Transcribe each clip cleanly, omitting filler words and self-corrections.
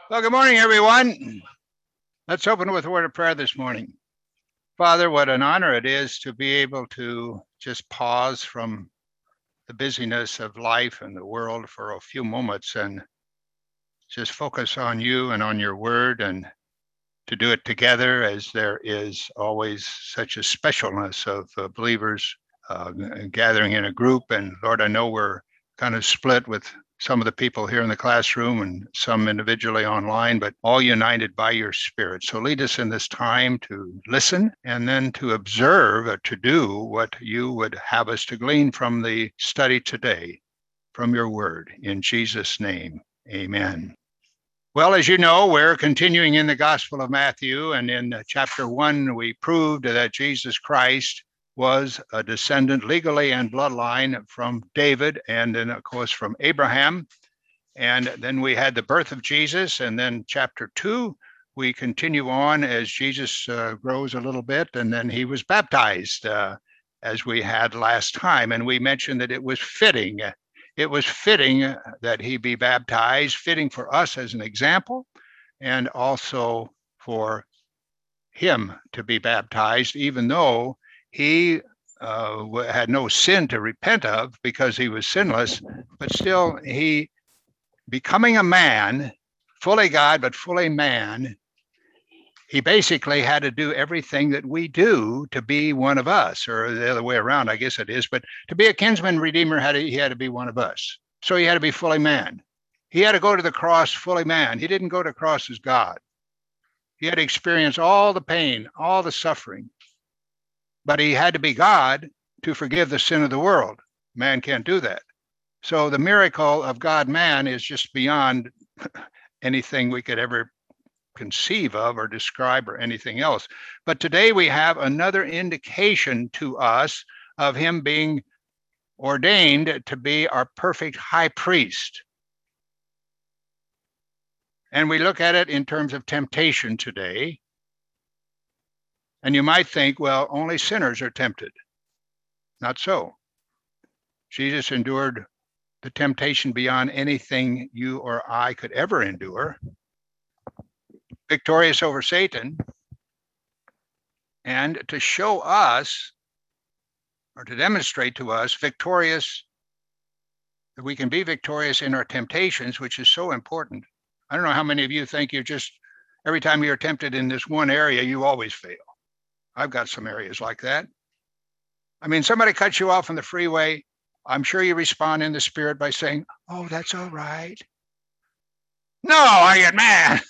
Well, good morning, everyone. Let's open with a word of prayer this morning. Father, what an honor it is to be able to just pause from the busyness of life and the world for a few moments and just focus on you and on your word, and to do it together, as there is always such a specialness of believers gathering in a group. And Lord, I know we're kind of split with some of the people here in the classroom and some individually online, but all united by your Spirit. So lead us in this time to listen and then to observe, to do what you would have us to glean from the study today, from your word. In Jesus' name, amen. Well, as you know, we're continuing in the Gospel of Matthew, and in chapter 1, we proved that Jesus Christ was a descendant legally and bloodline from David, and then, of course, from Abraham. And then we had the birth of Jesus, and then chapter 2, we continue on as Jesus grows a little bit, and then he was baptized, as we had last time. And we mentioned that it was fitting that he be baptized, fitting for us as an example, and also for him to be baptized, even though he had no sin to repent of because he was sinless, but still he, becoming a man, fully God, but fully man, he basically had to do everything that we do to be one of us, or the other way around, I guess it is. But to be a kinsman redeemer, he had to be one of us. So he had to be fully man. He had to go to the cross fully man. He didn't go to the cross as God. He had to experience all the pain, all the suffering. But he had to be God to forgive the sin of the world. Man can't do that. So the miracle of God-man is just beyond anything we could ever conceive of or describe or anything else. But today we have another indication to us of him being ordained to be our perfect high priest. And we look at it in terms of temptation today. And you might think, well, only sinners are tempted. Not so. Jesus endured the temptation beyond anything you or I could ever endure, victorious over Satan, and to show us, or to demonstrate to us, victorious, that we can be victorious in our temptations, which is so important. I don't know how many of you think you just, every time you're tempted in this one area, you always fail. I've got some areas like that. I mean, somebody cuts you off on the freeway, I'm sure you respond in the spirit by saying, oh, that's all right. No, I get mad.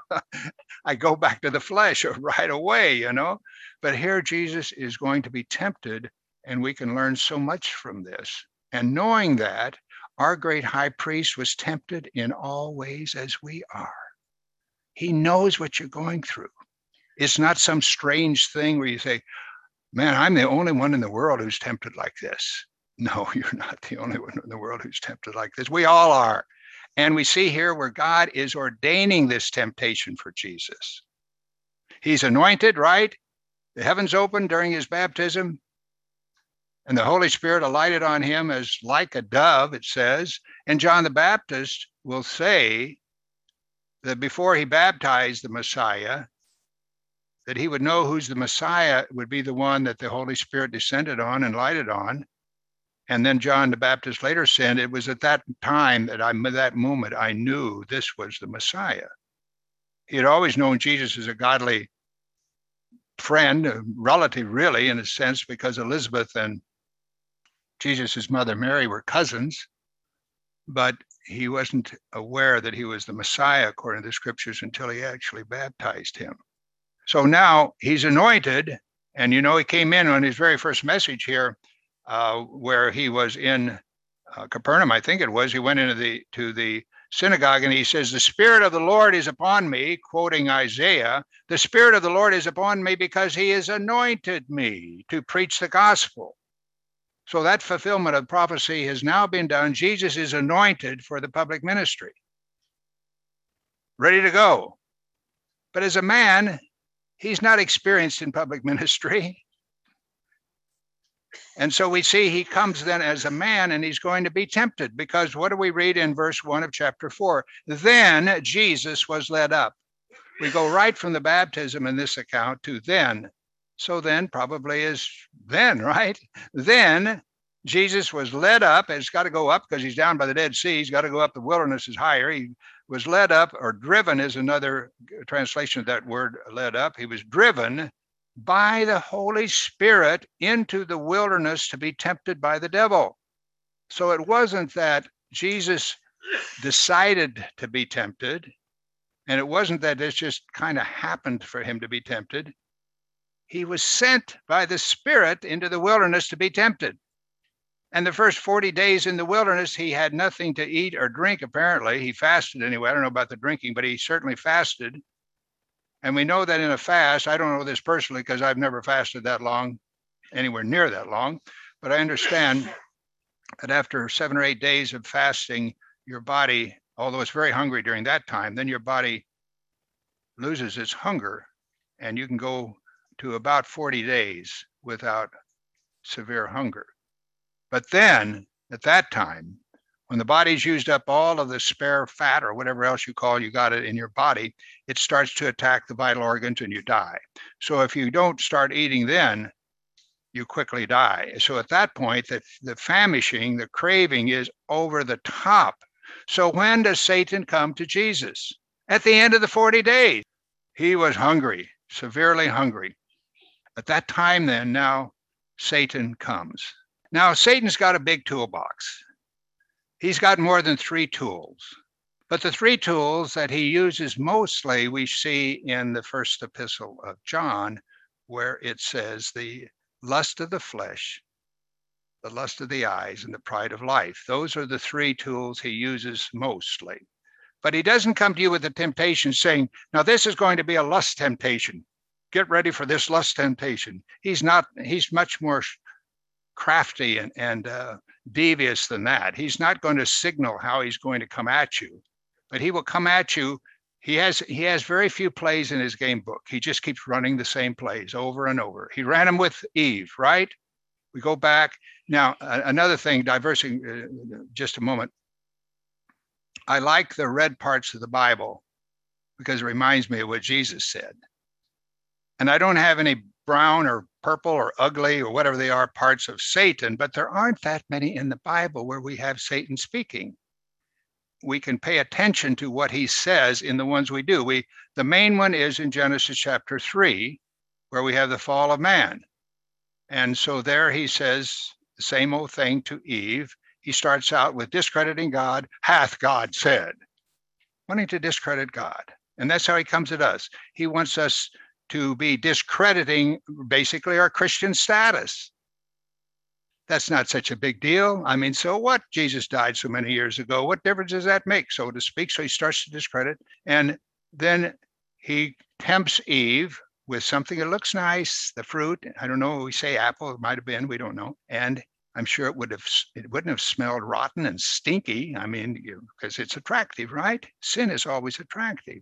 I go back to the flesh right away, But here Jesus is going to be tempted, and we can learn so much from this. And knowing that our great high priest was tempted in all ways as we are. He knows what you're going through. It's not some strange thing where you say, man, I'm the only one in the world who's tempted like this. No, you're not the only one in the world who's tempted like this. We all are. And we see here where God is ordaining this temptation for Jesus. He's anointed, right? The heavens opened during his baptism, and the Holy Spirit alighted on him as like a dove, it says. And John the Baptist will say that before he baptized the Messiah, that he would know who's the Messiah would be the one that the Holy Spirit descended on and lighted on. And then John the Baptist later said, it was at that time that moment, I knew this was the Messiah. He had always known Jesus as a godly friend, a relative really, in a sense, because Elizabeth and Jesus' mother Mary were cousins, but he wasn't aware that he was the Messiah, according to the scriptures, until he actually baptized him. So now he's anointed, and he came in on his very first message here, where he was in Capernaum, I think it was. He went into the synagogue, and he says, the Spirit of the Lord is upon me, quoting Isaiah. The Spirit of the Lord is upon me because he has anointed me to preach the gospel. So that fulfillment of prophecy has now been done. Jesus is anointed for the public ministry, ready to go. But as a man, he's not experienced in public ministry. And so we see he comes then as a man and he's going to be tempted, because what do we read in verse 1 of chapter 4? Then Jesus was led up. We go right from the baptism in this account to then. So then probably is then, right? Then Jesus was led up. It's got to go up because he's down by the Dead Sea. He's got to go up. The wilderness is higher. He was led up, or driven is another translation of that word, led up. He was driven by the Holy Spirit into the wilderness to be tempted by the devil. So it wasn't that Jesus decided to be tempted, and it wasn't that this just kind of happened for him to be tempted. He was sent by the Spirit into the wilderness to be tempted. And the first 40 days in the wilderness, he had nothing to eat or drink, apparently. He fasted anyway. I don't know about the drinking, but he certainly fasted. And we know that in a fast, I don't know this personally because I've never fasted that long, anywhere near that long, but I understand that after 7 or 8 days of fasting, your body, although it's very hungry during that time, then your body loses its hunger, and you can go to about 40 days without severe hunger. But then at that time, when the body's used up all of the spare fat or whatever else you got it in your body, it starts to attack the vital organs and you die. So if you don't start eating then, you quickly die. So at that point, the famishing, the craving is over the top. So when does Satan come to Jesus? At the end of the 40 days. He was hungry, severely hungry. At that time then, now Satan comes. Now Satan's got a big toolbox. He's got more than 3 tools. But the 3 tools that he uses mostly we see in the first epistle of John, where it says the lust of the flesh, the lust of the eyes, and the pride of life. Those are the 3 tools he uses mostly. But he doesn't come to you with a temptation saying, now this is going to be a lust temptation. Get ready for this lust temptation. He's much more crafty and devious than that. He's not going to signal how he's going to come at you, but he will come at you. He has very few plays in his game book. He just keeps running the same plays over and over. He ran them with Eve, right? We go back. Now, another thing, diversing just a moment. I like the red parts of the Bible because it reminds me of what Jesus said. And I don't have any brown or purple or ugly or whatever they are parts of Satan, but there aren't that many in the Bible where we have Satan speaking. We can pay attention to what he says in the ones we do. The main one is in Genesis chapter 3, where we have the fall of man. And so there he says the same old thing to Eve. He starts out with discrediting God, hath God said, wanting to discredit God. And that's how he comes at us. He wants us to be discrediting basically our Christian status. That's not such a big deal. I mean, so what? Jesus died so many years ago. What difference does that make, so to speak? So he starts to discredit. And then he tempts Eve with something that looks nice, the fruit. I don't know, we say apple, it might have been, we don't know. And I'm sure it wouldn't have smelled rotten and stinky. I mean, because it's attractive, right? Sin is always attractive.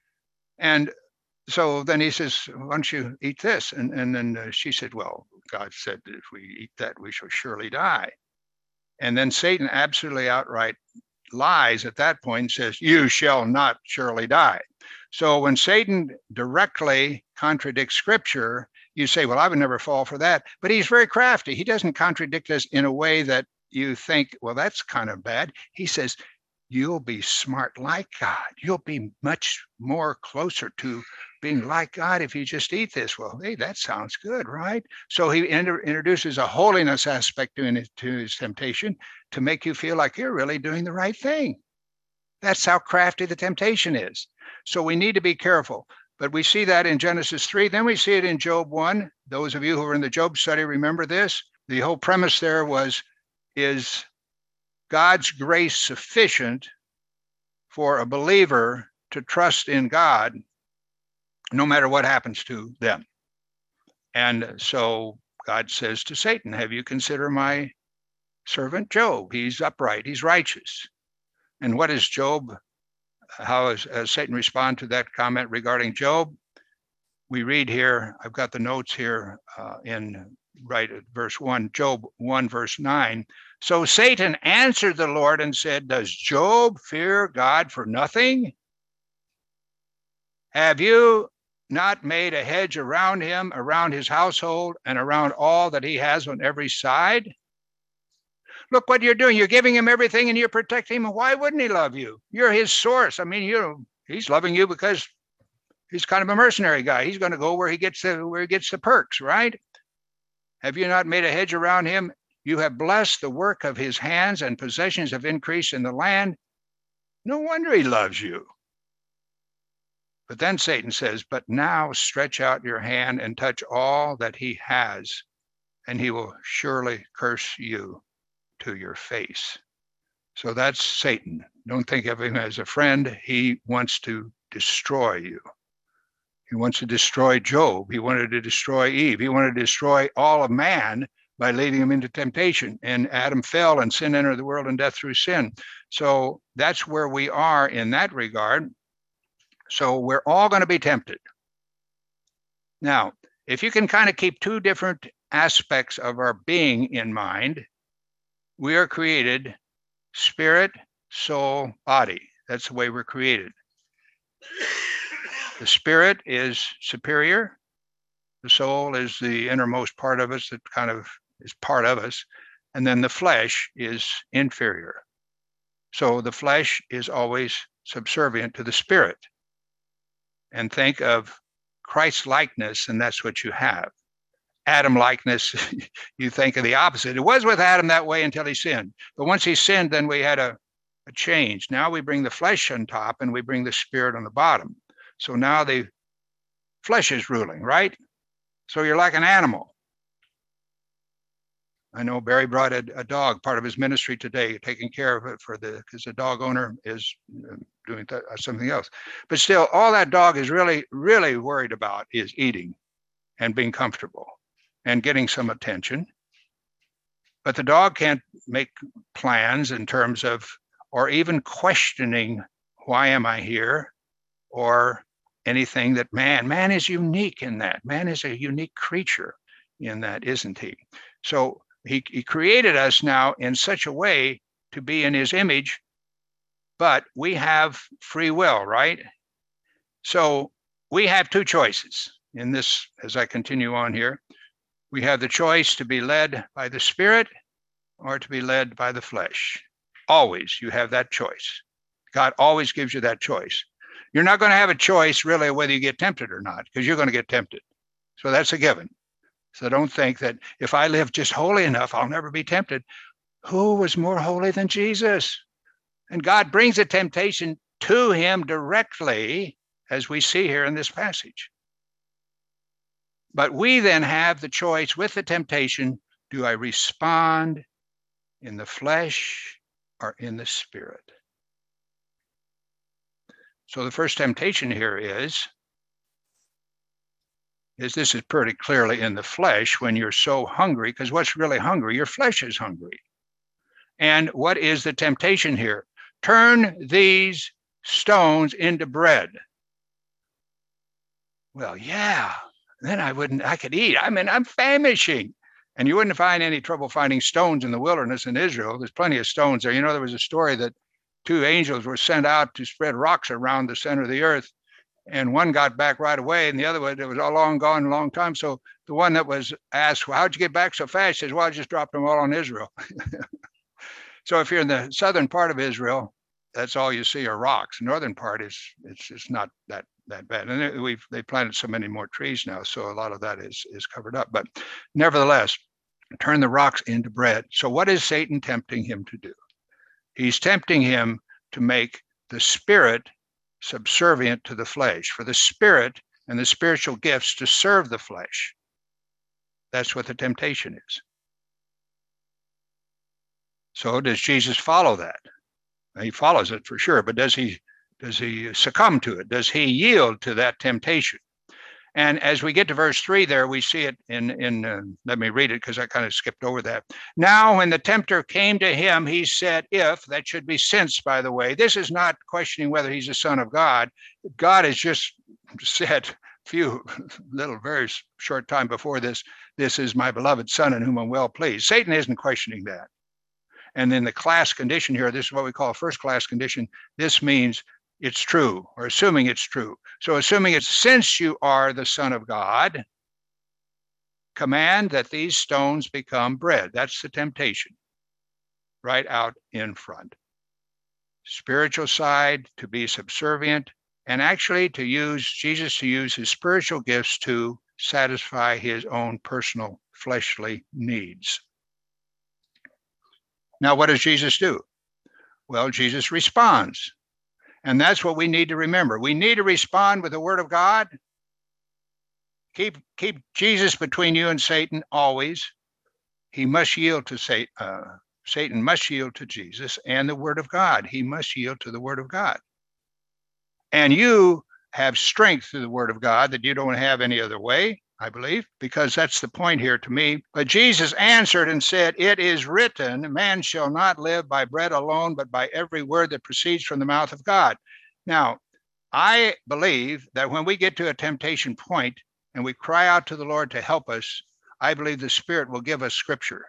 And so then he says, why don't you eat this? And then she said, well, God said that if we eat that, we shall surely die. And then Satan absolutely outright lies at that point and says, you shall not surely die. So when Satan directly contradicts Scripture, you say, well, I would never fall for that. But he's very crafty. He doesn't contradict us in a way that you think, well, that's kind of bad. He says, you'll be smart like God. You'll be much more closer to being like God if you just eat this. Well, hey, that sounds good, right? So he introduces a holiness aspect to his temptation to make you feel like you're really doing the right thing. That's how crafty the temptation is. So we need to be careful. But we see that in Genesis 3. Then we see it in Job 1. Those of you who were in the Job study remember this. The whole premise there is God's grace sufficient for a believer to trust in God no matter what happens to them. And so God says to Satan, have you considered my servant Job? He's upright, he's righteous. And what is Job? How does Satan respond to that comment regarding Job? we read here, I've got the notes here right at verse 1, Job 1, verse 9. So Satan answered the Lord and said, does Job fear God for nothing? Have you not made a hedge around him, around his household, and around all that he has on every side? Look what you're doing. You're giving him everything and you're protecting him. Why wouldn't he love you? You're his source. I mean, he's loving you because he's kind of a mercenary guy. He's going to go where he gets the perks, right? Have you not made a hedge around him? You have blessed the work of his hands, and possessions have increased in the land. No wonder he loves you. But then Satan says, but now stretch out your hand and touch all that he has, and he will surely curse you to your face. So that's Satan. Don't think of him as a friend. He wants to destroy you. He wants to destroy Job. He wanted to destroy Eve. He wanted to destroy all of man by leading him into temptation. And Adam fell, and sin entered the world, and death through sin. So that's where we are in that regard. So we're all going to be tempted. Now, if you can kind of keep two different aspects of our being in mind, we are created spirit, soul, body. That's the way we're created. The spirit is superior. The soul is the innermost part of us that kind of is part of us. And then the flesh is inferior. So the flesh is always subservient to the spirit. And think of Christ likeness, and that's what you have. Adam likeness, you think of the opposite. It was with Adam that way until he sinned. But once he sinned, then we had a change. Now we bring the flesh on top and we bring the spirit on the bottom. So now the flesh is ruling, right? So you're like an animal. I know Barry brought a dog, part of his ministry today, taking care of it because the dog owner is doing something else. But still, all that dog is really, really worried about is eating and being comfortable and getting some attention. But the dog can't make plans in terms of, or even questioning, why am I here? Or anything that man is unique in that. Man is a unique creature in that, isn't he? So he created us now in such a way to be in his image, but we have free will, right? So we have two choices in this, as I continue on here. We have the choice to be led by the Spirit or to be led by the flesh. Always, you have that choice. God always gives you that choice. You're not going to have a choice really whether you get tempted or not, because you're going to get tempted. So that's a given. So don't think that if I live just holy enough, I'll never be tempted. Who was more holy than Jesus? And God brings the temptation to him directly, as we see here in this passage. But we then have the choice with the temptation, do I respond in the flesh or in the spirit? So the first temptation here is this is pretty clearly in the flesh when you're so hungry, because what's really hungry? Your flesh is hungry. And what is the temptation here? Turn these stones into bread. Well, yeah, then I could eat. I mean, I'm famishing. And you wouldn't find any trouble finding stones in the wilderness in Israel. There's plenty of stones there. You know, there was a story that two angels were sent out to spread rocks around the center of the earth. And one got back right away, and the other one, it was all long gone, a long time. So the one that was asked, well, how'd you get back so fast? Says, well, I just dropped them all on Israel. So if you're in the southern part of Israel, that's all you see are rocks. The northern part it's not that bad. And they planted so many more trees now, so a lot of that is covered up. But nevertheless, turn the rocks into bread. So what is Satan tempting him to do? He's tempting him to make the spirit subservient to the flesh, for the spirit and the spiritual gifts to serve the flesh. That's what the temptation is. So does Jesus follow that? He follows it for sure, but does he succumb to it? Does he yield to that temptation? And as we get to verse 3 there, we see it in let me read it because I kind of skipped over that. Now, when the tempter came to him, he said, if, that should be since, by the way, this is not questioning whether he's a son of God. God has just said, very short time before this, this is my beloved Son in whom I'm well pleased. Satan isn't questioning that. And then the class condition here, this is what we call a first class condition. This means it's true, or assuming it's true. So assuming it's, since you are the Son of God, command that these stones become bread. That's the temptation right out in front. Spiritual side, to be subservient, and actually to use Jesus, to use his spiritual gifts to satisfy his own personal fleshly needs. Now, what does Jesus do? Well, Jesus responds. And that's what we need to remember. We need to respond with the word of God. Keep Jesus between you and Satan always. He must yield to Satan. Satan must yield to Jesus and the word of God. He must yield to the word of God. And you have strength through the word of God that you don't have any other way, I believe, because that's the point here to me. But Jesus answered and said, "It is written, man shall not live by bread alone, but by every word that proceeds from the mouth of God." Now, I believe that when we get to a temptation point and we cry out to the Lord to help us, I believe the Spirit will give us scripture.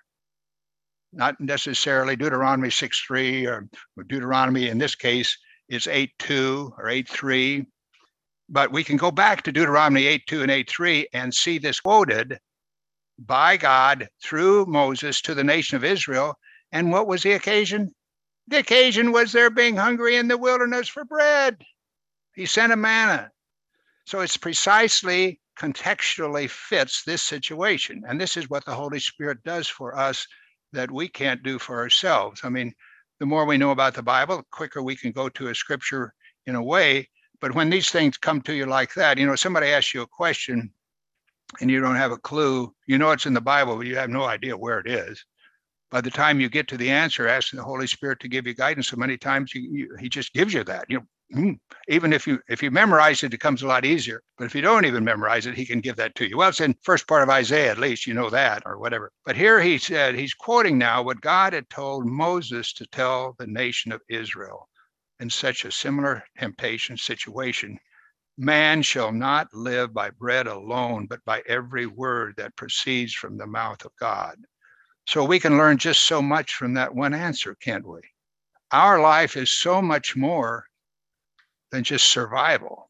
Not necessarily Deuteronomy 6:3 or Deuteronomy, in this case, it's 8:2 or 8:3. But we can go back to Deuteronomy 8:2 and 8:3 and see this quoted by God through Moses to the nation of Israel. And what was the occasion? The occasion was their being hungry in the wilderness for bread. He sent a manna. So it's precisely contextually fits this situation. And this is what the Holy Spirit does for us that we can't do for ourselves. I mean, the more we know about the Bible, the quicker we can go to a scripture in a way. But when these things come to you like that, somebody asks you a question and you don't have a clue, it's in the Bible, but you have no idea where it is. By the time you get to the answer, asking the Holy Spirit to give you guidance, so many times he just gives you that. Even if you memorize it, it becomes a lot easier. But if you don't even memorize it, he can give that to you. Well, it's in first part of Isaiah, at least, that or whatever. But here he said, he's quoting now what God had told Moses to tell the nation of Israel in such a similar temptation situation. Man shall not live by bread alone, but by every word that proceeds from the mouth of God. So we can learn just so much from that one answer, can't we? Our life is so much more than just survival,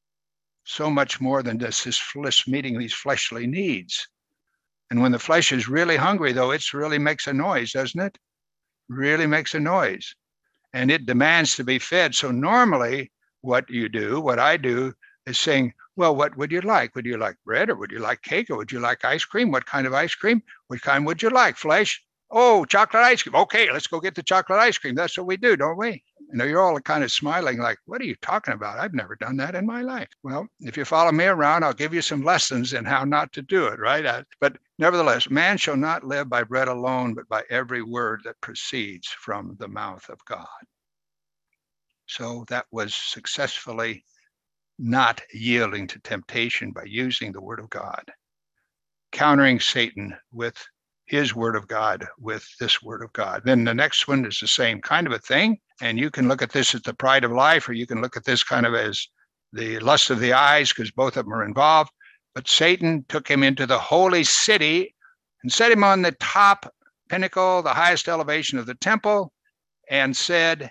so much more than just meeting these fleshly needs. And when the flesh is really hungry, though, it really makes a noise, doesn't it? Really makes a noise. And it demands to be fed. So normally what I do is saying, well, what would you like? Would you like bread, or would you like cake, or would you like ice cream? What kind of ice cream? What kind would you like? Flesh? Oh, chocolate ice cream. Okay, let's go get the chocolate ice cream. That's what we do, don't we? You're all kind of smiling like, what are you talking about? I've never done that in my life. Well, if you follow me around, I'll give you some lessons in how not to do it, right? But nevertheless, man shall not live by bread alone, but by every word that proceeds from the mouth of God. So that was successfully not yielding to temptation by using the word of God, countering Satan with his word of God, with this word of God. Then the next one is the same kind of a thing. And you can look at this as the pride of life, or you can look at this kind of as the lust of the eyes, because both of them are involved. But Satan took him into the holy city and set him on the top pinnacle, the highest elevation of the temple, and said,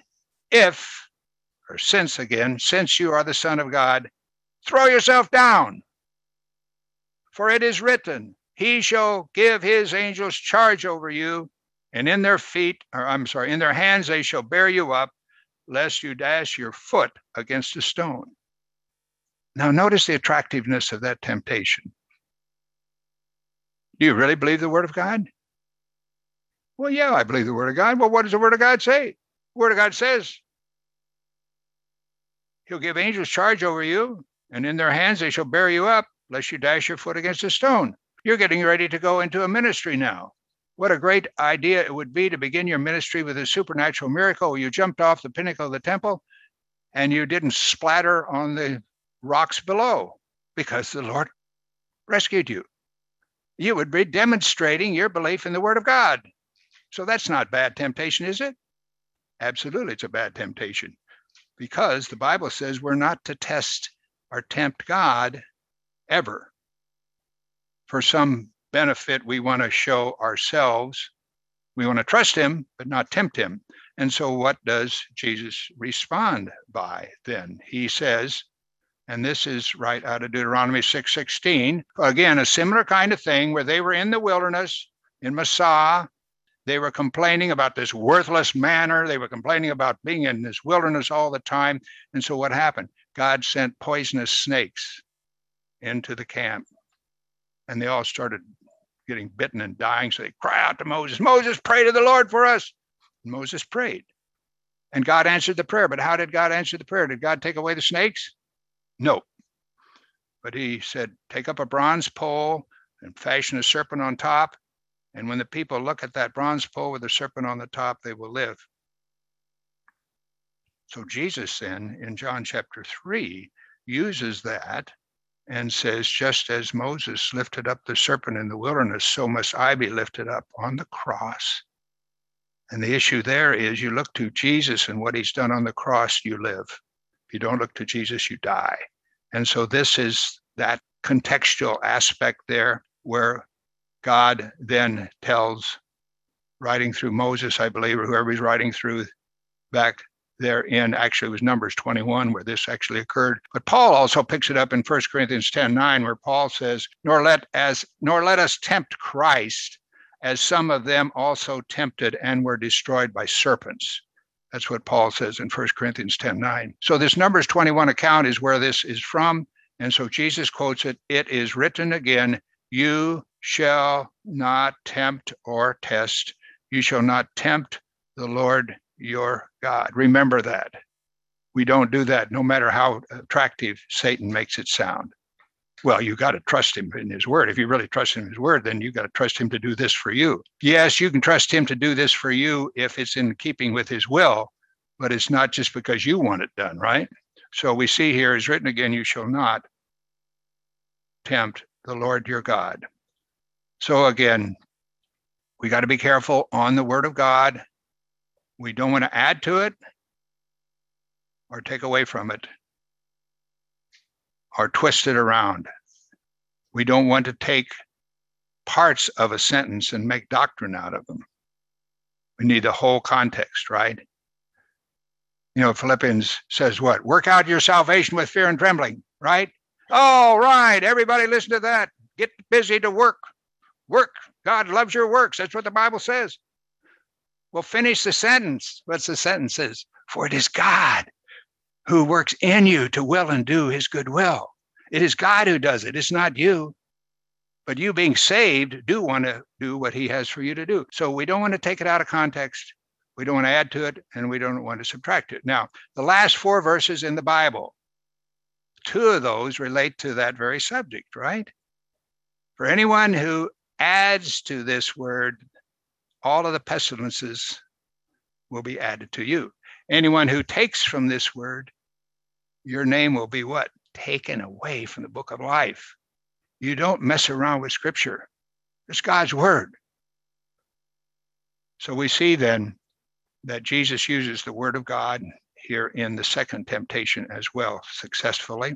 since you are the Son of God, throw yourself down. For it is written, he shall give his angels charge over you, and in their hands they shall bear you up, lest you dash your foot against a stone. Now notice the attractiveness of that temptation. Do you really believe the word of God? Well, yeah, I believe the word of God. Well, what does the word of God say? The word of God says, he'll give angels charge over you, and in their hands they shall bear you up, lest you dash your foot against a stone. You're getting ready to go into a ministry now. What a great idea it would be to begin your ministry with a supernatural miracle where you jumped off the pinnacle of the temple and you didn't splatter on the rocks below because the Lord rescued you. You would be demonstrating your belief in the word of God. So that's not bad temptation, is it? Absolutely, it's a bad temptation, because the Bible says we're not to test or tempt God, ever. For some benefit, we want to show ourselves. We want to trust him, but not tempt him. And so what does Jesus respond by then? He says, and this is right out of Deuteronomy 6:16, again, a similar kind of thing where they were in the wilderness in Massah. They were complaining about this worthless manna. They were complaining about being in this wilderness all the time. And so what happened? God sent poisonous snakes into the camp. And they all started getting bitten and dying. So they cry out to Moses, Moses, pray to the Lord for us. And Moses prayed. And God answered the prayer. But how did God answer the prayer? Did God take away the snakes? No. But he said, take up a bronze pole and fashion a serpent on top. And when the people look at that bronze pole with the serpent on the top, they will live. So Jesus then, in John chapter 3, uses that and says, just as Moses lifted up the serpent in the wilderness, so must I be lifted up on the cross. And the issue there is you look to Jesus and what he's done on the cross, you live. If you don't look to Jesus, you die. And so this is that contextual aspect there where God then tells, writing through Moses, I believe, or whoever he's writing through back there in, actually it was Numbers 21 where this actually occurred. But Paul also picks it up in 1 Corinthians 10:9 where Paul says, nor let us tempt Christ, as some of them also tempted and were destroyed by serpents. That's what Paul says in 1 Corinthians 10:9. So this Numbers 21 account is where this is from. And so Jesus quotes it, it is written again, you shall not tempt or test. You shall not tempt the Lord your God. Remember that. We don't do that, no matter how attractive Satan makes it sound. Well, you got to trust him in his word. If you really trust him in his word, then you got to trust him to do this for you. Yes, you can trust him to do this for you if it's in keeping with his will, but it's not just because you want it done, right? So we see here is written again, you shall not tempt the Lord your God. So again, we got to be careful on the word of God. We don't want to add to it or take away from it or twist it around. We don't want to take parts of a sentence and make doctrine out of them. We need the whole context, right? You know, Philippians says what? Work out your salvation with fear and trembling, right? All right, everybody listen to that. Get busy to work. Work. God loves your works. That's what the Bible says. Well, finish the sentence. What's the sentence says? For it is God who works in you to will and do his good will. It is God who does it. It's not you. But you being saved do want to do what he has for you to do. So we don't want to take it out of context. We don't want to add to it, and we don't want to subtract it. Now, the last 4 verses in the Bible, 2 of those relate to that very subject, right? For anyone who adds to this word, all of the pestilences will be added to you. Anyone who takes from this word, your name will be what? Taken away from the book of life. You don't mess around with Scripture. It's God's word. So we see then that Jesus uses the word of God here in the second temptation as well, successfully.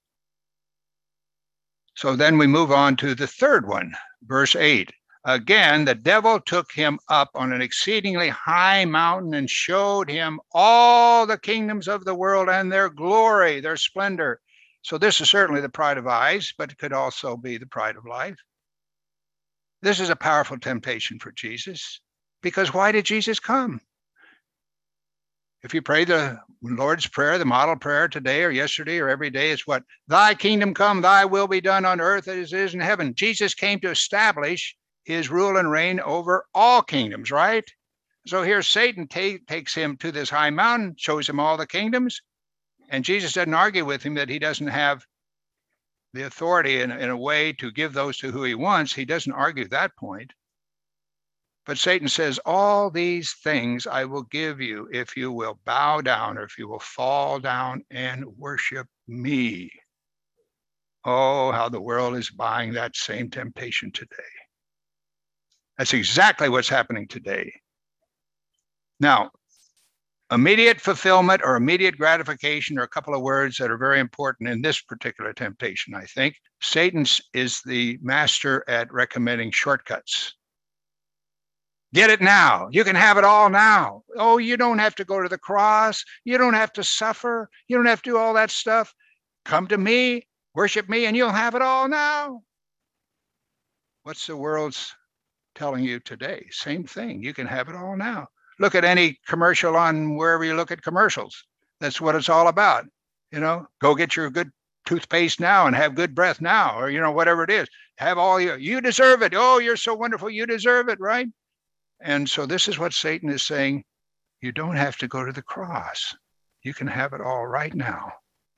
So then we move on to the third one, verse 8. Again, the devil took him up on an exceedingly high mountain and showed him all the kingdoms of the world and their glory, their splendor. So this is certainly the pride of eyes, but it could also be the pride of life. This is a powerful temptation for Jesus, because why did Jesus come? If you pray the Lord's Prayer, the model prayer today or yesterday or every day, it's what? Thy kingdom come, thy will be done on earth as it is in heaven. Jesus came to establish his rule and reign over all kingdoms, right? So here Satan takes him to this high mountain, shows him all the kingdoms, and Jesus doesn't argue with him that he doesn't have the authority in a way to give those to who he wants. He doesn't argue that point. But Satan says, all these things I will give you if you will bow down or if you will fall down and worship me. Oh, how the world is buying that same temptation today. That's exactly what's happening today. Now, Immediate fulfillment or immediate gratification are a couple of words that are very important in this particular temptation, I think. Satan is the master at recommending shortcuts. Get it now. You can have it all now. Oh, you don't have to go to the cross. You don't have to suffer. You don't have to do all that stuff. Come to me, worship me, and you'll have it all now. What's the world's telling you today? Same thing. You can have it all now. Look at any commercial on wherever you look at commercials. That's what it's all about. Go get your good toothpaste now and have good breath now, or, whatever it is. Have all you deserve it. Oh, you're so wonderful. You deserve it, right? And so this is what Satan is saying. You don't have to go to the cross. You can have it all right now.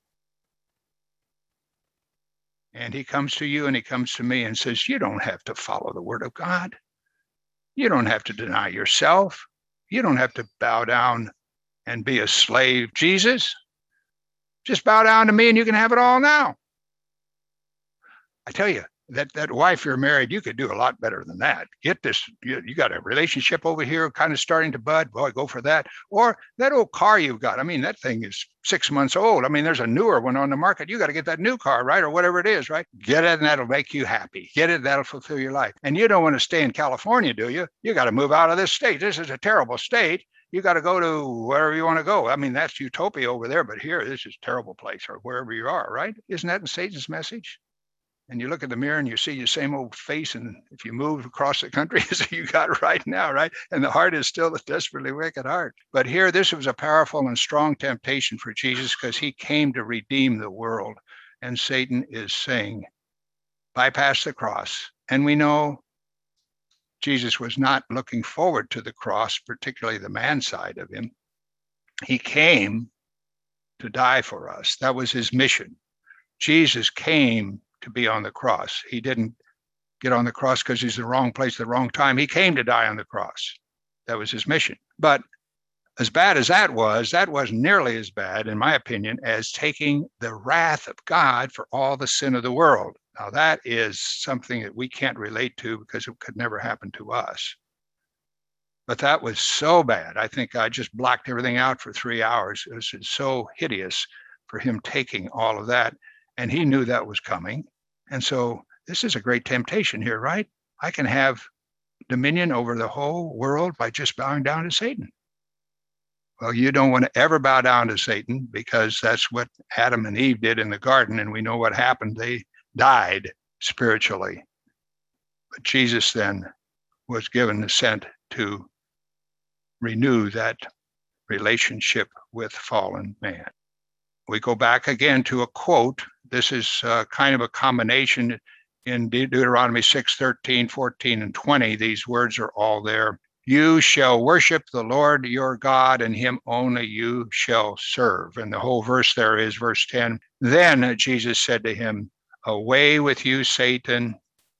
And he comes to you and he comes to me and says, you don't have to follow the word of God. You don't have to deny yourself. You don't have to bow down and be a slave. Jesus, just bow down to me and you can have it all now. I tell you, that wife you're married, you could do a lot better than that. Get this, you got a relationship over here kind of starting to bud. Boy, go for that. Or that old car you've got. I mean, that thing is 6 months old. I mean, there's a newer one on the market. You got to get that new car, right? Or whatever it is, right? Get it and that'll make you happy. Get it, that'll fulfill your life. And you don't want to stay in California, do you? You got to move out of this state. This is a terrible state. You got to go to wherever you want to go. I mean, that's utopia over there, but here, this is a terrible place, or wherever you are, right? Isn't that in Satan's message? And you look at the mirror and you see your same old face. And if you move across the country as you got right now, right? And the heart is still a desperately wicked heart. But here, this was a powerful and strong temptation for Jesus because he came to redeem the world. And Satan is saying, bypass the cross. And we know Jesus was not looking forward to the cross, particularly the man side of him. He came to die for us. That was his mission. Jesus came to be on the cross. He didn't get on the cross because he's in the wrong place at the wrong time. He came to die on the cross. That was his mission. But as bad as that wasn't nearly as bad, in my opinion, as taking the wrath of God for all the sin of the world. Now, that is something that we can't relate to because it could never happen to us. But that was so bad. I think I just blocked everything out for 3 hours. It was so hideous for him taking all of that. And he knew that was coming. And so this is a great temptation here, right? I can have dominion over the whole world by just bowing down to Satan. Well, you don't want to ever bow down to Satan because that's what Adam and Eve did in the garden. And we know what happened. They died spiritually. But Jesus then was given the sent to renew that relationship with fallen man. We go back again to a quote. This is kind of a combination in Deuteronomy 6:13, 14, and 20. These words are all there. You shall worship the Lord your God, and him only you shall serve. And the whole verse there is verse 10. Then Jesus said to him, away with you, Satan,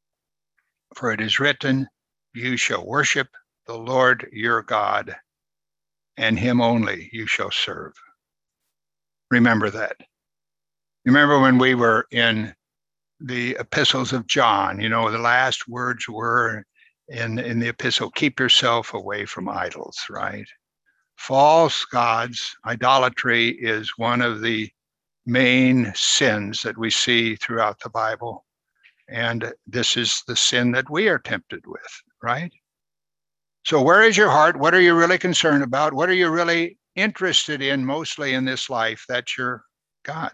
for it is written, you shall worship the Lord your God, and him only you shall serve. Remember that. Remember when we were in the epistles of John, the last words were in the epistle, keep yourself away from idols, right? False gods, idolatry is one of the main sins that we see throughout the Bible. And this is the sin that we are tempted with, right? So where is your heart? What are you really concerned about? What are you really interested in mostly in this life? That's your God.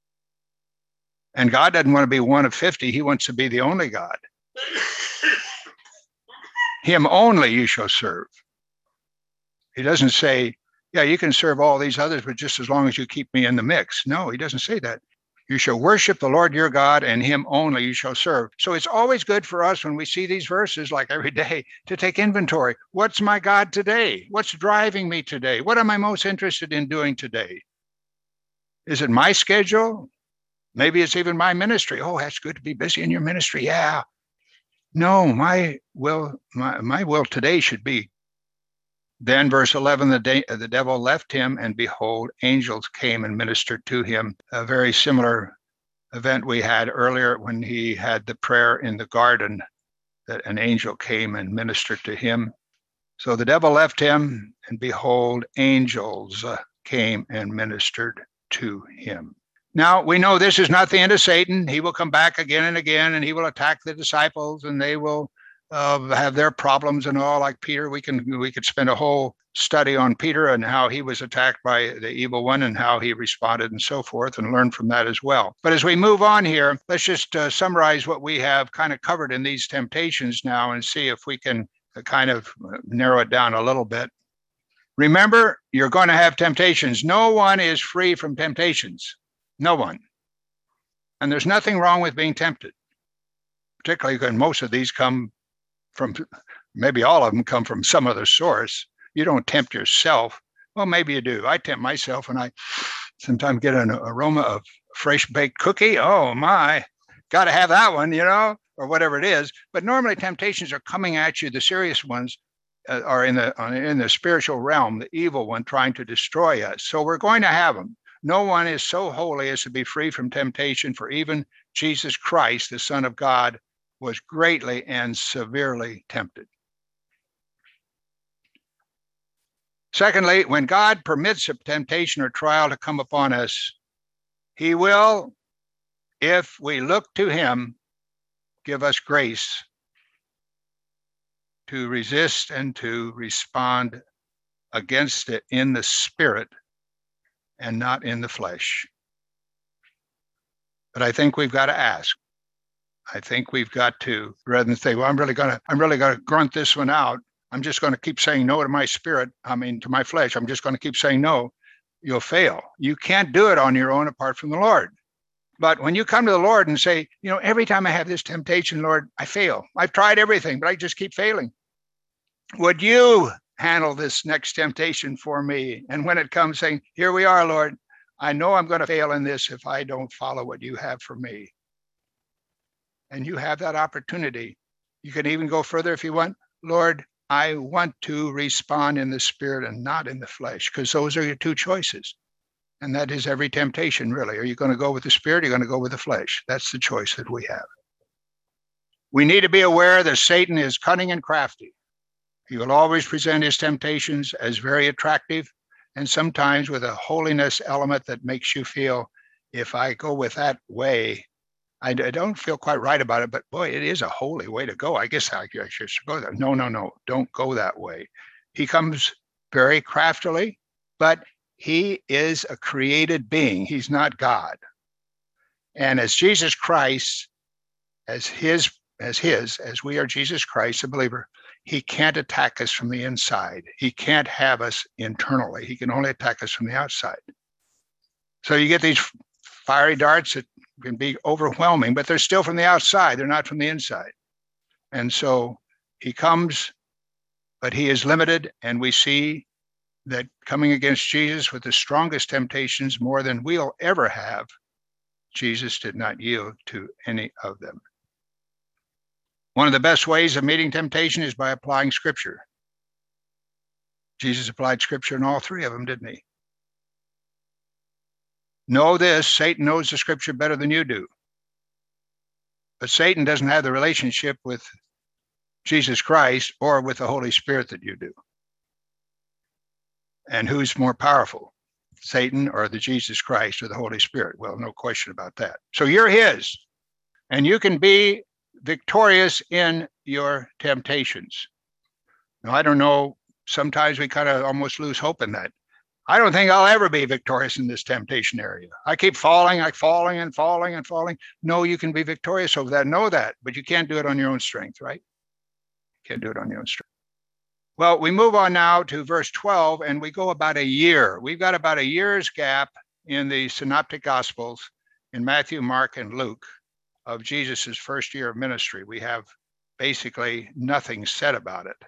And God doesn't want to be one of 50. He wants to be the only God. Him only you shall serve. He doesn't say, yeah, you can serve all these others, but just as long as you keep me in the mix. No, he doesn't say that. You shall worship the Lord your God, and him only you shall serve. So it's always good for us when we see these verses, like every day, to take inventory. What's my God today? What's driving me today? What am I most interested in doing today? Is it my schedule? Maybe it's even my ministry. Oh, that's good to be busy in your ministry. Yeah. No, my will today should be. Then verse 11, the devil left him, and behold, angels came and ministered to him. A very similar event we had earlier when he had the prayer in the garden, that an angel came and ministered to him. So the devil left him, and behold, angels came and ministered to him. Now, we know this is not the end of Satan. He will come back again and again, and he will attack the disciples, and they will have their problems and all. Like Peter, we could spend a whole study on Peter and how he was attacked by the evil one and how he responded and so forth, and learn from that as well. But as we move on here, let's just summarize what we have kind of covered in these temptations now and see if we can kind of narrow it down a little bit. Remember, you're going to have temptations. No one is free from temptations. No one. And there's nothing wrong with being tempted, particularly when most of these come from, maybe all of them come from some other source. You don't tempt yourself. Well, maybe you do. I tempt myself when I sometimes get an aroma of fresh baked cookie. Oh my, got to have that one, or whatever it is. But normally temptations are coming at you. The serious ones are in the spiritual realm, the evil one trying to destroy us. So we're going to have them. No one is so holy as to be free from temptation, for even Jesus Christ, the Son of God, was greatly and severely tempted. Secondly, when God permits a temptation or trial to come upon us, he will, if we look to him, give us grace to resist and to respond against it in the spirit and not in the flesh. But I think we've got to ask. I think we've got to, rather than say, well, I'm really gonna grunt this one out. I'm just going to keep saying no to my spirit. To my flesh. I'm just going to keep saying no. You'll fail. You can't do it on your own apart from the Lord. But when you come to the Lord and say, every time I have this temptation, Lord, I fail. I've tried everything, but I just keep failing. Would you handle this next temptation for me? And when it comes, saying, here we are, Lord, I know I'm going to fail in this if I don't follow what you have for me. And you have that opportunity. You can even go further if you want. Lord, I want to respond in the spirit and not in the flesh, because those are your two choices. And that is every temptation, really. Are you going to go with the spirit? Or are you going to go with the flesh? That's the choice that we have. We need to be aware that Satan is cunning and crafty. He will always present his temptations as very attractive, and sometimes with a holiness element that makes you feel, if I go with that way, I don't feel quite right about it, but boy, it is a holy way to go. I guess I should go there. No, don't go that way. He comes very craftily, but he is a created being. He's not God. And as Jesus Christ, as we are Jesus Christ, a believer, he can't attack us from the inside. He can't have us internally. He can only attack us from the outside. So you get these fiery darts that can be overwhelming, but they're still from the outside. They're not from the inside. And so he comes, but he is limited. And we see that coming against Jesus with the strongest temptations, more than we'll ever have, Jesus did not yield to any of them. One of the best ways of meeting temptation is by applying Scripture. Jesus applied Scripture in all three of them, didn't he? Know this, Satan knows the Scripture better than you do. But Satan doesn't have the relationship with Jesus Christ or with the Holy Spirit that you do. And who's more powerful, Satan or the Jesus Christ or the Holy Spirit? Well, no question about that. So you're his, and you can be victorious in your temptations. Now, I don't know, sometimes we kind of almost lose hope in that. I don't think I'll ever be victorious in this temptation area. I keep falling and falling. No, you can be victorious over that. Know that, but you can't do it on your own strength, right? You can't do it on your own strength. Well, we move on now to verse 12, and we go about a year. We've got about a year's gap in the Synoptic Gospels in Matthew, Mark, and Luke of Jesus's first year of ministry. We have basically nothing said about it.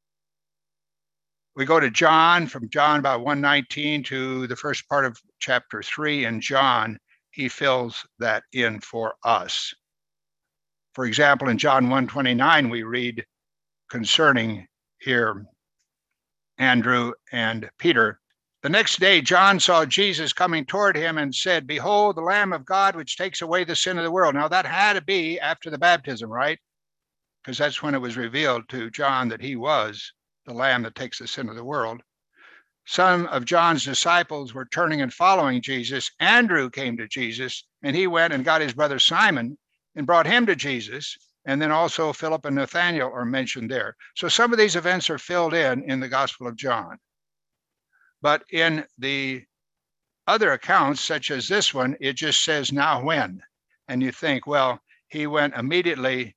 We go to John, from John about 1:19 to the first part of chapter 3 in John. He fills that in for us. For example, in John 1:29, we read concerning here Andrew and Peter. The next day, John saw Jesus coming toward him and said, "Behold, the Lamb of God, which takes away the sin of the world." Now, that had to be after the baptism, right? Because that's when it was revealed to John that he was the Lamb that takes the sin of the world. Some of John's disciples were turning and following Jesus. Andrew came to Jesus, and he went and got his brother Simon and brought him to Jesus. And then also Philip and Nathanael are mentioned there. So some of these events are filled in the Gospel of John. But in the other accounts, such as this one, it just says now when. And you think, well, he went immediately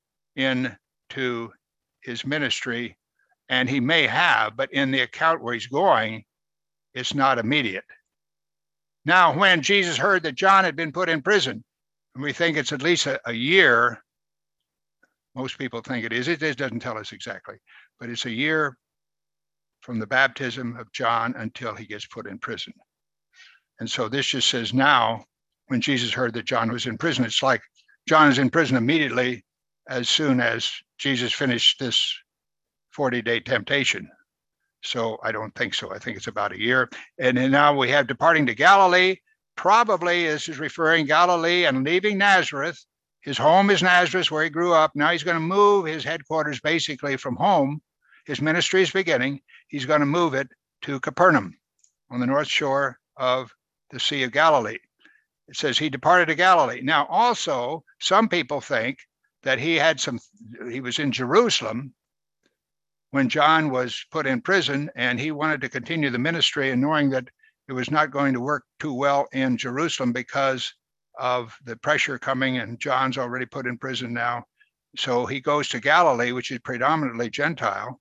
into his ministry, and he may have, but in the account where he's going, it's not immediate. Now, when Jesus heard that John had been put in prison, and we think it's at least a year, most people think it is. It doesn't tell us exactly, but it's a year from the baptism of John until he gets put in prison. And so this just says now, when Jesus heard that John was in prison, it's like John is in prison immediately as soon as Jesus finished this 40-day temptation. So I don't think so. I think it's about a year. And then now we have departing to Galilee. Probably this is referring Galilee and leaving Nazareth. His home is Nazareth, where he grew up. Now he's going to move his headquarters basically from home. His ministry is beginning. He's going to move it to Capernaum on the north shore of the Sea of Galilee. It says he departed to Galilee. Now also, some people think that he was in Jerusalem when John was put in prison, and he wanted to continue the ministry, and knowing that it was not going to work too well in Jerusalem because of the pressure coming, and John's already put in prison now. So he goes to Galilee, which is predominantly Gentile.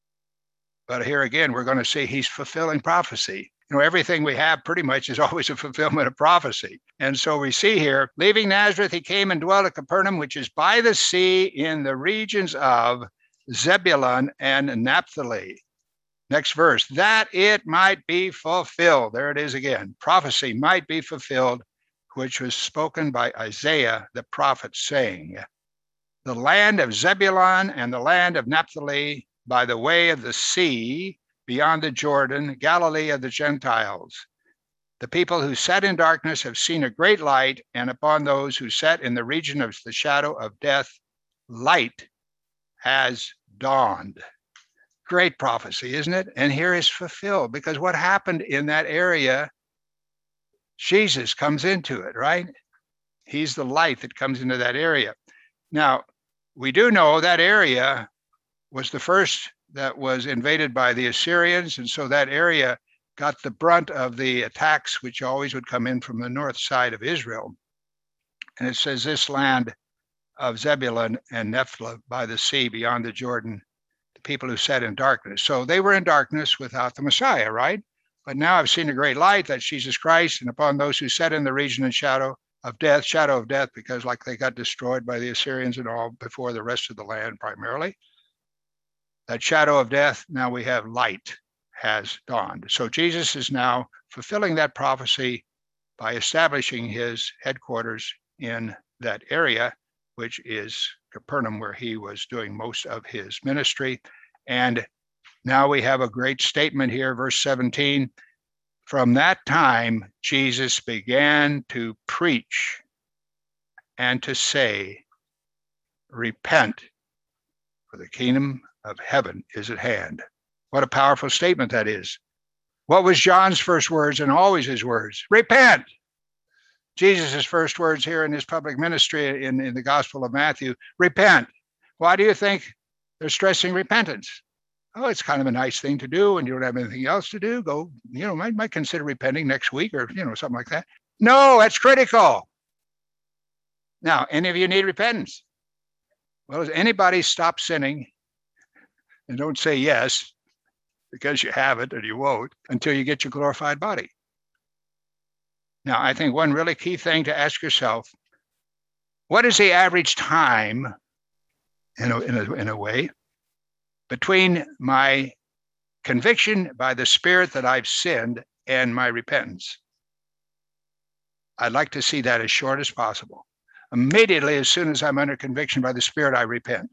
But here again, we're going to see he's fulfilling prophecy. You know, everything we have pretty much is always a fulfillment of prophecy. And so we see here, leaving Nazareth, he came and dwelt at Capernaum, which is by the sea in the regions of Zebulun and Naphtali. Next verse, that it might be fulfilled. There it is again. Prophecy might be fulfilled, which was spoken by Isaiah the prophet, saying, the land of Zebulun and the land of Naphtali by the way of the sea beyond the Jordan, Galilee of the Gentiles. The people who sat in darkness have seen a great light, and upon those who sat in the region of the shadow of death, light has dawned. Great prophecy, isn't it? And here is fulfilled, because what happened in that area, Jesus comes into it, right? He's the light that comes into that area. Now, we do know that area was the first that was invaded by the Assyrians, and so that area got the brunt of the attacks, which always would come in from the north side of Israel. And it says this land of Zebulun and Naphtali by the sea beyond the Jordan, the people who sat in darkness. So they were in darkness without the Messiah, right? But now I've seen a great light, that's Jesus Christ, and upon those who sat in the region and shadow of death, because like they got destroyed by the Assyrians and all before the rest of the land primarily. That shadow of death, now we have light has dawned. So Jesus is now fulfilling that prophecy by establishing his headquarters in that area, which is Capernaum, where he was doing most of his ministry. And now we have a great statement here, verse 17. From that time, Jesus began to preach and to say, repent, for the kingdom of heaven is at hand. What a powerful statement that is. What was John's first words and always his words? Repent. Jesus' first words here in his public ministry in the Gospel of Matthew, repent. Why do you think they're stressing repentance? Oh, it's kind of a nice thing to do, and you don't have anything else to do. Go, might consider repenting next week or, something like that. No, that's critical. Now, any of you need repentance? Well, has anybody stopped sinning? And don't say yes, because you haven't and you won't until you get your glorified body. Now, I think one really key thing to ask yourself, what is the average time, in a way, between my conviction by the Spirit that I've sinned and my repentance? I'd like to see that as short as possible. Immediately, as soon as I'm under conviction by the Spirit, I repent.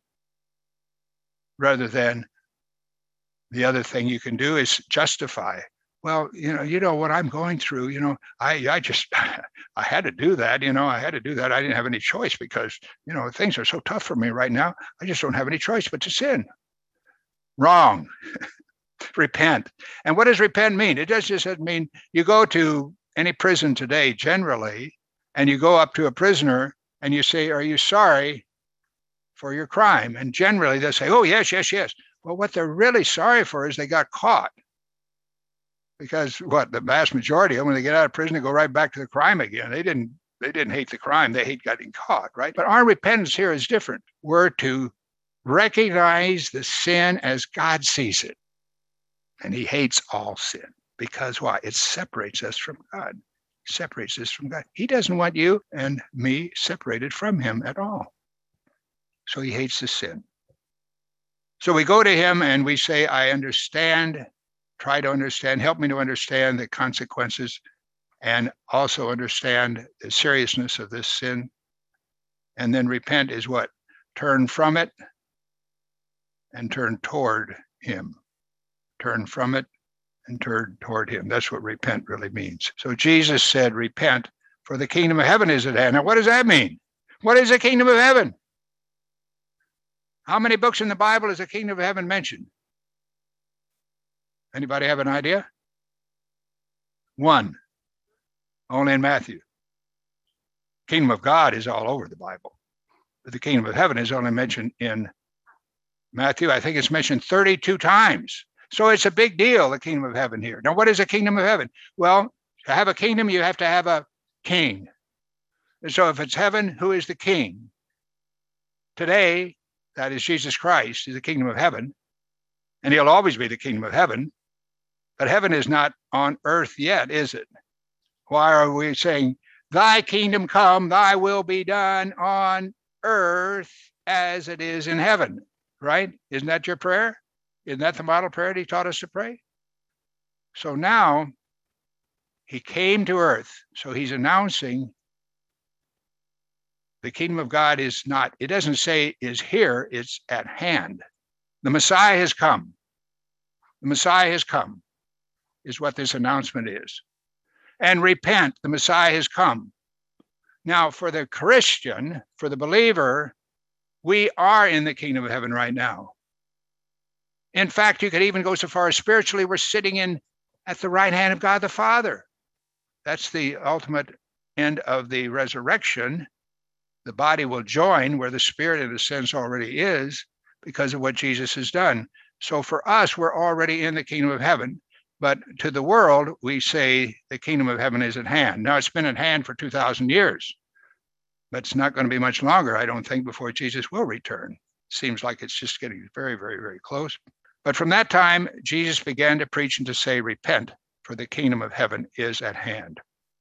Rather than the other thing you can do is justify. Well, what I'm going through, I had to do that, I had to do that. I didn't have any choice because, things are so tough for me right now. I just don't have any choice but to sin. Wrong. Repent. And what does repent mean? It doesn't mean you go to any prison today, generally, and you go up to a prisoner and you say, are you sorry for your crime? And generally they'll say, oh, yes, yes, yes. Well, what they're really sorry for is they got caught. Because the vast majority of them, when they get out of prison, they go right back to the crime again. They didn't hate the crime. They hate getting caught, right? But our repentance here is different. We're to recognize the sin as God sees it. And he hates all sin. Because why? It separates us from God. Separates us from God. He doesn't want you and me separated from him at all. So he hates the sin. So we go to him and we say, I understand, try to understand, help me to understand the consequences and also understand the seriousness of this sin. And then repent is what? Turn from it and turn toward him. Turn from it and turn toward him. That's what repent really means. So Jesus said, repent, for the kingdom of heaven is at hand. Now, what does that mean? What is the kingdom of heaven? How many books in the Bible is the kingdom of heaven mentioned? Anybody have an idea? One. Only in Matthew. Kingdom of God is all over the Bible. But the kingdom of heaven is only mentioned in Matthew. I think it's mentioned 32 times. So it's a big deal, the kingdom of heaven here. Now, what is a kingdom of heaven? Well, to have a kingdom, you have to have a king. And so if it's heaven, who is the king? Today, that is Jesus Christ, is the kingdom of heaven. And he'll always be the kingdom of heaven. But heaven is not on earth yet, is it? Why are we saying, thy kingdom come, thy will be done on earth as it is in heaven, right? Isn't that your prayer? Isn't that the model prayer that he taught us to pray? So now he came to earth. So he's announcing the kingdom of God is not, it doesn't say is here, it's at hand. The Messiah has come. The Messiah has come is what this announcement is. And repent, the Messiah has come. Now, for the Christian, for the believer, we are in the kingdom of heaven right now. In fact, you could even go so far as spiritually, we're sitting at the right hand of God the Father. That's the ultimate end of the resurrection. The body will join where the spirit, in a sense, already is because of what Jesus has done. So for us, we're already in the kingdom of heaven. But to the world, we say the kingdom of heaven is at hand. Now, it's been at hand for 2,000 years. But it's not going to be much longer, I don't think, before Jesus will return. Seems like it's just getting very, very, very close. But from that time, Jesus began to preach and to say, repent, for the kingdom of heaven is at hand.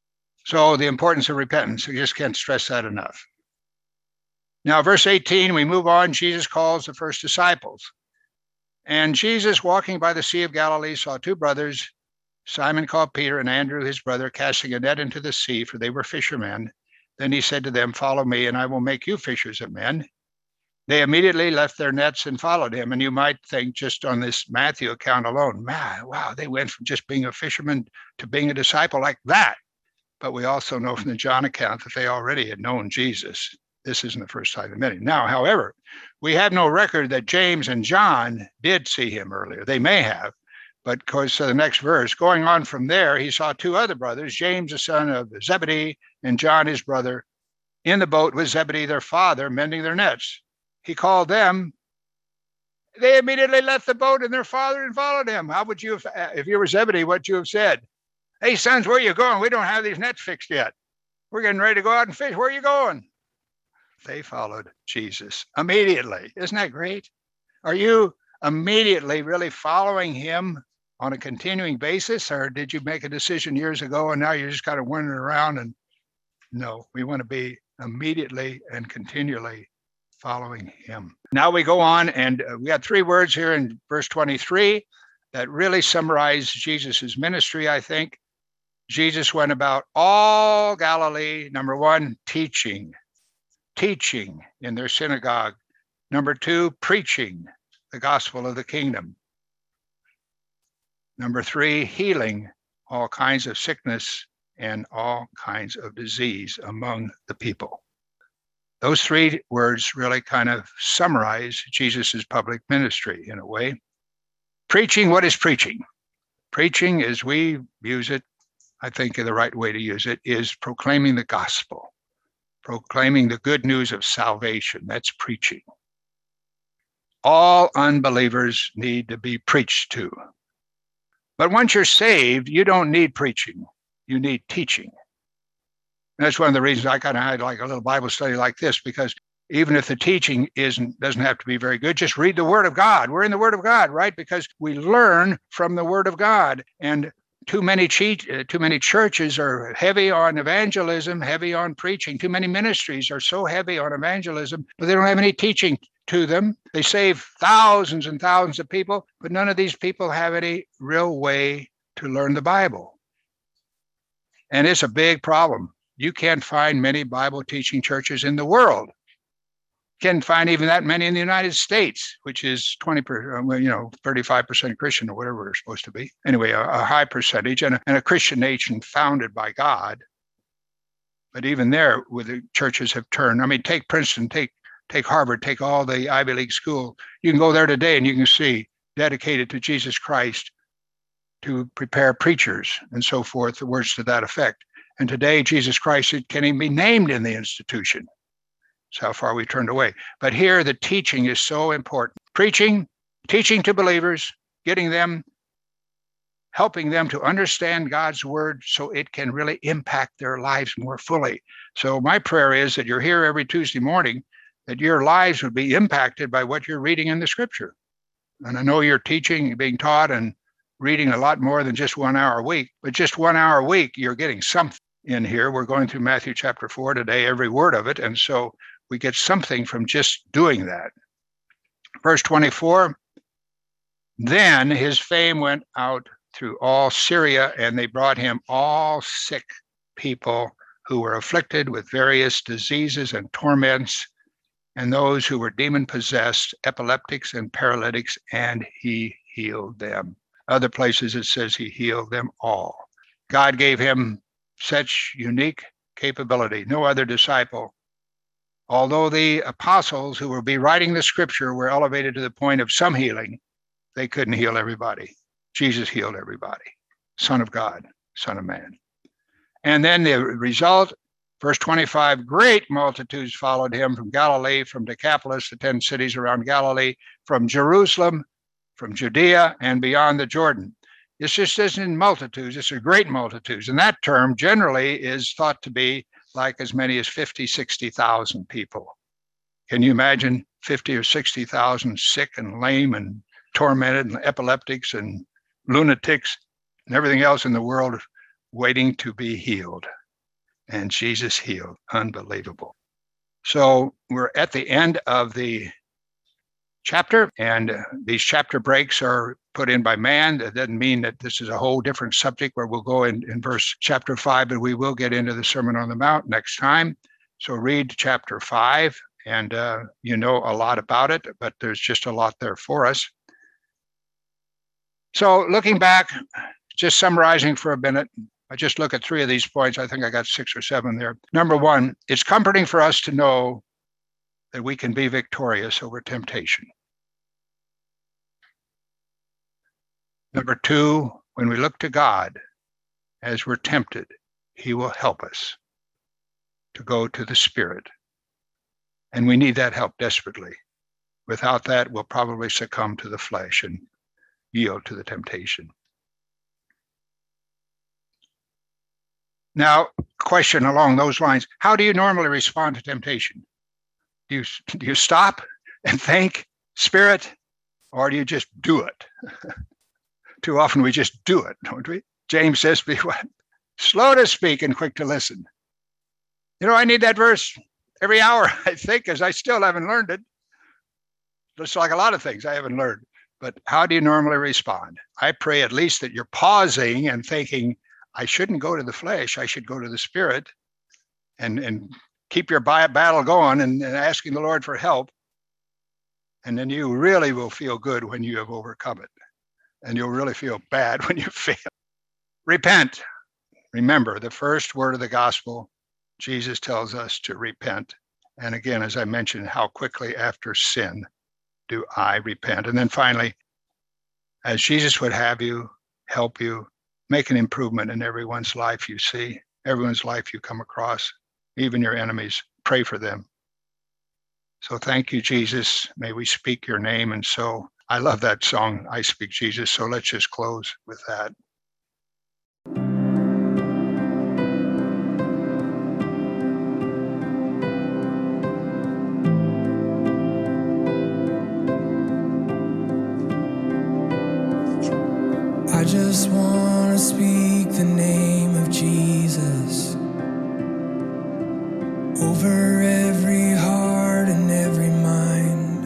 So the importance of repentance, I just can't stress that enough. Now, verse 18, we move on. Jesus calls the first disciples. And Jesus, walking by the Sea of Galilee, saw two brothers, Simon called Peter and Andrew his brother, casting a net into the sea, for they were fishermen. Then he said to them, follow me, and I will make you fishers of men. They immediately left their nets and followed him. And you might think, just on this Matthew account alone, man, wow, they went from just being a fisherman to being a disciple like that. But we also know from the John account that they already had known Jesus. This isn't the first time they met him. Now, however, we have no record that James and John did see him earlier. They may have, but of course, the next verse, going on from there, he saw two other brothers, James, the son of Zebedee, and John, his brother, in the boat with Zebedee, their father, mending their nets. He called them. They immediately left the boat and their father and followed him. How would you, if you were Zebedee, what you have said? Hey, sons, where are you going? We don't have these nets fixed yet. We're getting ready to go out and fish. Where are you going? They followed Jesus immediately. Isn't that great? Are you immediately really following him on a continuing basis, or did you make a decision years ago and now you're just kind of wandering around? And no, we want to be immediately and continually following him. Now we go on, and we have three words here in verse 23 that really summarize Jesus's ministry, I think. Jesus went about all Galilee, number one, teaching in their synagogue. Number two, preaching the gospel of the kingdom. Number three, healing all kinds of sickness and all kinds of disease among the people. Those three words really kind of summarize Jesus's public ministry in a way. Preaching, what is preaching? Preaching, as we use it, I think the right way to use it, is proclaiming the gospel, proclaiming the good news of salvation. That's preaching. All unbelievers need to be preached to. But once you're saved, you don't need preaching. You need teaching. And that's one of the reasons I kind of had like a little Bible study like this, because even if the teaching doesn't have to be very good, just read the Word of God. We're in the Word of God, right? Because we learn from the Word of God. And too many churches are heavy on evangelism, heavy on preaching. Too many ministries are so heavy on evangelism, but they don't have any teaching to them. They save thousands and thousands of people, but none of these people have any real way to learn the Bible. And it's a big problem. You can't find many Bible teaching churches in the world. Can't find even that many in the United States, which is 35% Christian or whatever we're supposed to be. Anyway, a high percentage and a Christian nation founded by God. But even there, where the churches have turned. I mean, take Princeton, take Harvard, take all the Ivy League school. You can go there today and you can see dedicated to Jesus Christ to prepare preachers and so forth, the words to that effect. And today, Jesus Christ can't even be named in the institution. That's how far we turned away. But here, the teaching is so important. Preaching, teaching to believers, helping them to understand God's word so it can really impact their lives more fully. So my prayer is that you're here every Tuesday morning, that your lives would be impacted by what you're reading in the scripture. And I know you're teaching, being taught, and reading a lot more than just 1 hour a week, but just 1 hour a week, you're getting something in here. We're going through Matthew chapter 4 today, every word of it. And so we get something from just doing that. Verse 24, then his fame went out through all Syria, and they brought him all sick people who were afflicted with various diseases and torments, and those who were demon-possessed, epileptics and paralytics, and he healed them. Other places it says he healed them all. God gave him such unique capability. No other disciple. Although the apostles who will be writing the scripture were elevated to the point of some healing, they couldn't heal everybody. Jesus healed everybody. Son of God, Son of Man. And then the result, verse 25, great multitudes followed him from Galilee, from Decapolis, the 10 cities around Galilee, from Jerusalem, from Judea, and beyond the Jordan. This just isn't in multitudes, it's a great multitudes. And that term generally is thought to be like as many as 50, 60,000 people. Can you imagine 50 or 60,000 sick and lame and tormented and epileptics and lunatics and everything else in the world waiting to be healed? And Jesus healed. Unbelievable. So we're at the end of the chapter, and these chapter breaks are put in by man. That doesn't mean that this is a whole different subject where we'll go in verse chapter 5, but we will get into the Sermon on the Mount next time. So read chapter 5, and you know a lot about it, but there's just a lot there for us. So looking back, just summarizing for a minute, I just look at 3 of these points. I think I got 6 or 7 there. Number 1, it's comforting for us to know that we can be victorious over temptation. Number 2, when we look to God as we're tempted, he will help us to go to the Spirit. And we need that help desperately. Without that, we'll probably succumb to the flesh and yield to the temptation. Now, question along those lines, how do you normally respond to temptation? Do you stop and think, Spirit, or do you just do it? Too often we just do it, don't we? James says, be what? Slow to speak and quick to listen. You know, I need that verse every hour, I think, because I still haven't learned it. Just like a lot of things I haven't learned. But how do you normally respond? I pray at least that you're pausing and thinking, I shouldn't go to the flesh, I should go to the Spirit, and keep your battle going and asking the Lord for help. And then you really will feel good when you have overcome it. And you'll really feel bad when you fail. Repent. Remember, the first word of the gospel, Jesus tells us to repent. And again, as I mentioned, how quickly after sin do I repent? And then finally, as Jesus would have you, help you, make an improvement in everyone's life you see, everyone's life you come across, even your enemies. Pray for them. So thank you, Jesus. May we speak your name. And so I love that song, I Speak Jesus. So let's just close with that. I just want to speak the name of Jesus over every heart and every mind,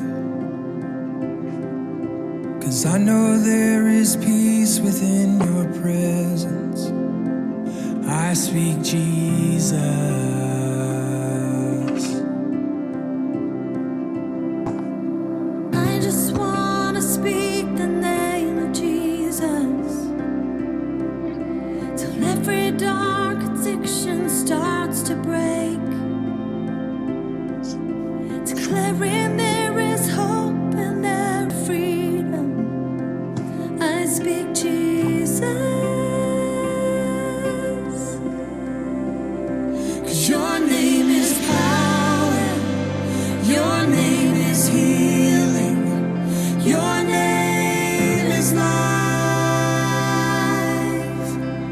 'cause I know there is peace within your presence. I speak Jesus. I just want to speak the name of Jesus till every dark addiction starts to break, declaring there is hope and there is freedom. I speak Jesus. 'Cause your name is power, your name is healing, your name is life.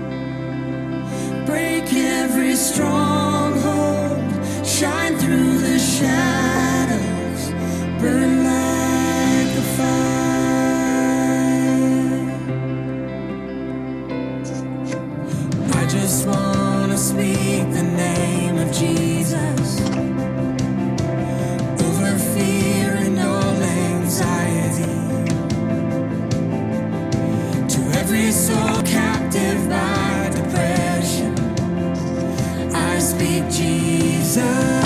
Break every stronghold, shine through the shadows, burn like a fire. I just want to speak the name of Jesus over fear and all anxiety, to every soul captive by depression. I speak Jesus.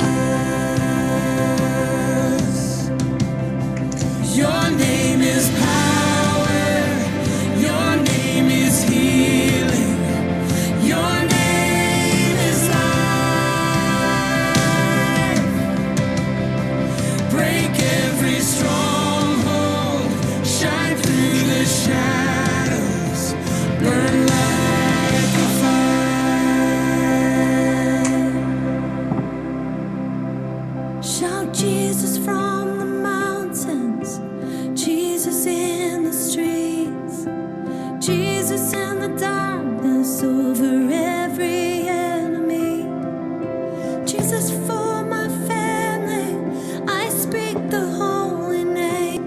Your name is power, your name is healing, your name is life. Break every stronghold, shine through the shadows, burn like a fire. Shout Jesus from the mountains, Jesus in the streets, Jesus in the darkness over every enemy, Jesus for my family. I speak the holy name,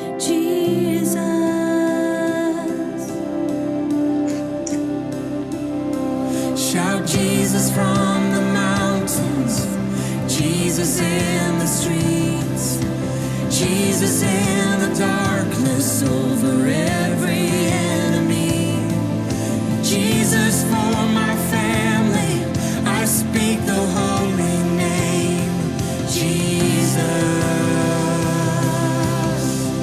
Jesus. Shout Jesus from the mountains, Jesus in the streets, Jesus in the darkness over every enemy, Jesus for my family. I speak the holy name, Jesus.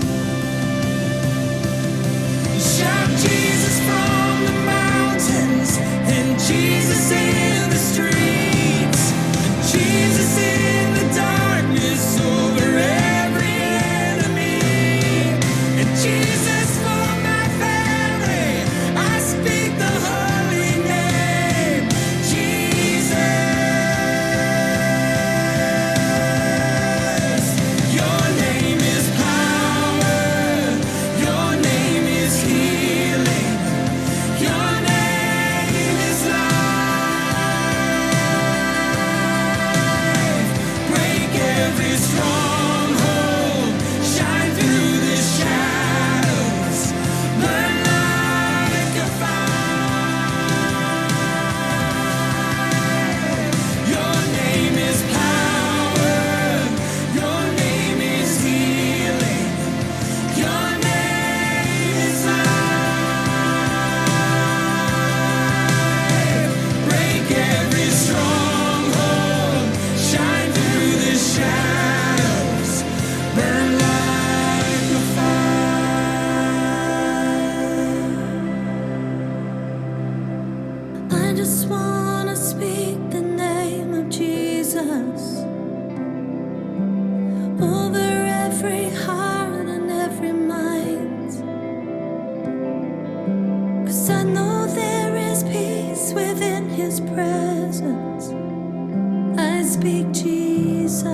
Shout Jesus from the mountains and Jesus in the streets, Jesus in the darkness over every enemy, and Jesus for my family. speak Jesus.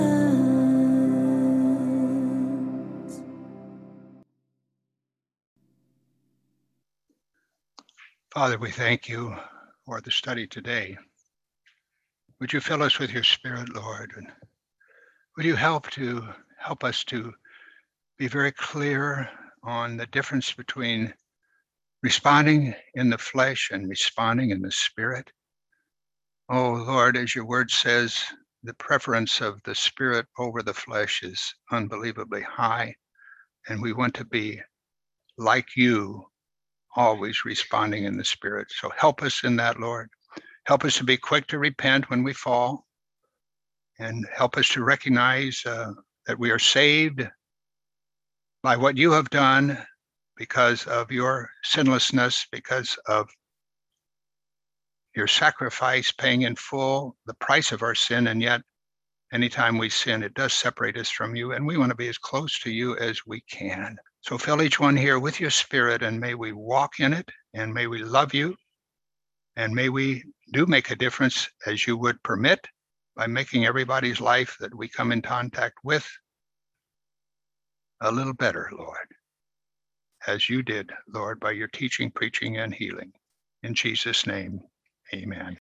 Father, we thank you for the study today. Would you fill us with your Spirit, Lord? And would you help us to be very clear on the difference between responding in the flesh and responding in the Spirit? Oh, Lord, as your word says, the preference of the Spirit over the flesh is unbelievably high, and we want to be like you, always responding in the Spirit. So help us in that, Lord. Help us to be quick to repent when we fall, and help us to recognize that we are saved by what you have done because of your sinlessness, because of your sacrifice, paying in full the price of our sin. And yet, anytime we sin, it does separate us from you, and we want to be as close to you as we can. So fill each one here with your Spirit, and may we walk in it, and may we love you, and may we do make a difference as you would permit by making everybody's life that we come in contact with a little better, Lord, as you did, Lord, by your teaching, preaching, and healing. In Jesus' name, amen.